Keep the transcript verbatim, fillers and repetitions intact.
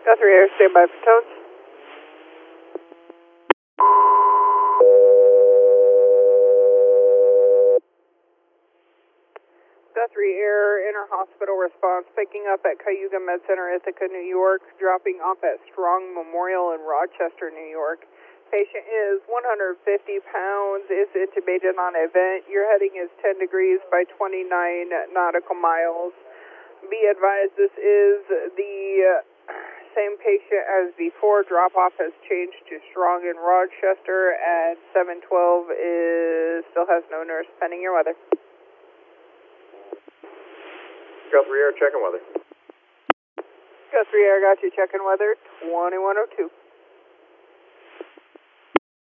Guthrie Air, stand by for tones. Guthrie Air, inter-hospital response, picking up at Cayuga Med Center, Ithaca, New York, dropping off at Strong Memorial in Rochester, New York. Patient is one hundred fifty pounds, is intubated on a vent. Your heading is ten degrees by twenty-nine nautical miles. Be advised, this is the uh, same patient as before. Drop-off has changed to Strong in Rochester, and seven twelve is still has no nurse, pending your weather. Guthrie Air, checking weather. Guthrie Air, got you checking weather, twenty-one oh two.